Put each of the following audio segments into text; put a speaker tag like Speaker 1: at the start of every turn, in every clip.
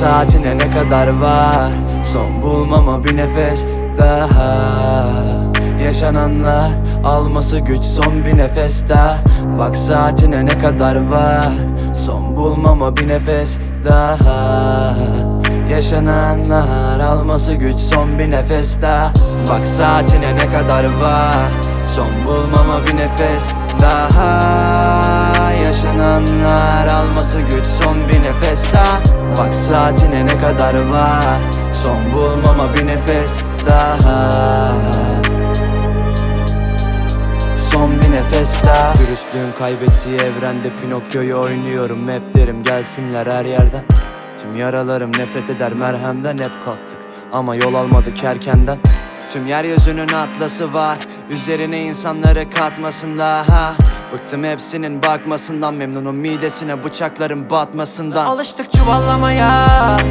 Speaker 1: saatine ne kadar var, son bulmama bir nefes daha. Yaşananlar alması güç, son bir nefes daha. Bak saatine ne kadar var, son bulmama bir nefes daha. Yaşananlar alması güç, son bir nefes daha. Bak saatine ne kadar var, son bulmama bir nefes daha. Yaşananlar alması güç, son bir nefes daha. Bak saatine ne kadar var, son bulmama bir nefes daha. Son bir nefes daha. Dürüstlüğün kaybettiği evrende Pinokyo'yu oynuyorum. Hep derim gelsinler her yerden. Tüm yaralarım nefret eder merhemden. Hep kalktık ama yol almadık erkenden. Tüm yeryüzünün atlası var, üzerine insanları katmasın daha. Bıktım hepsinin bakmasından, memnunum midesine bıçakların batmasından. Alıştık çuvallamaya,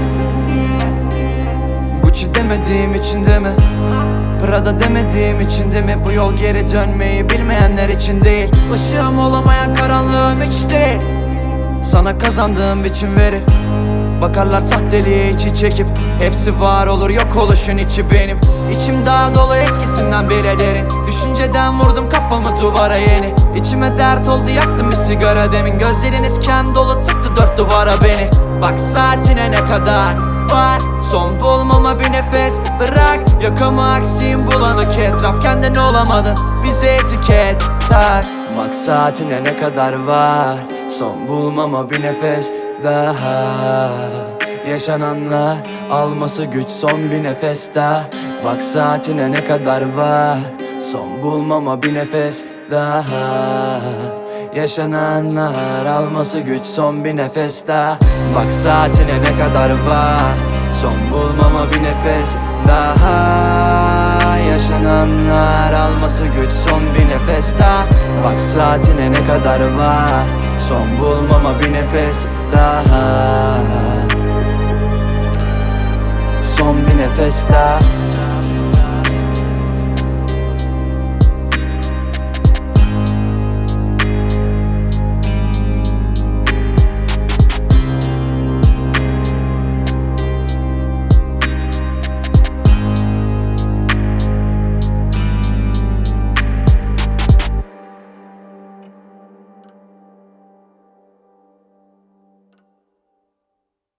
Speaker 1: Gucci demediğim için de mi, Prada demediğim için de mi? Bu yol geri dönmeyi bilmeyenler için değil. Işığım olamayan karanlığım hiç değil. Sana kazandığım biçim verir. Bakarlar sahteliğe içi çekip, hepsi var olur yok oluşun içi benim. İçim daha dolu eskisinden bile derin. Düşünceden vurdum kafamı duvara yeni. İçime dert oldu yaktım bir sigara demin. Gözleriniz ken dolu tıktı dört duvara beni. Bak saatine ne kadar var, son bulmama bir nefes bırak. Yakamı aksiyim bulanık etraf, kendin olamadın bize etiket tak. Bak saatine ne kadar var, son bulmama bir nefes daha. Yaşananlar alması güç, son bir nefes daha. Bak saatine ne kadar var, son bulmama bir nefes daha. Yaşananlar alması güç, son bir nefes daha. Bak saatine ne kadar var, son bulmama bir nefes daha. Yaşananlar alması güç, son bir nefes daha. Bak saatine ne kadar var, son bulmama bir nefes daha. Son bir nefes daha.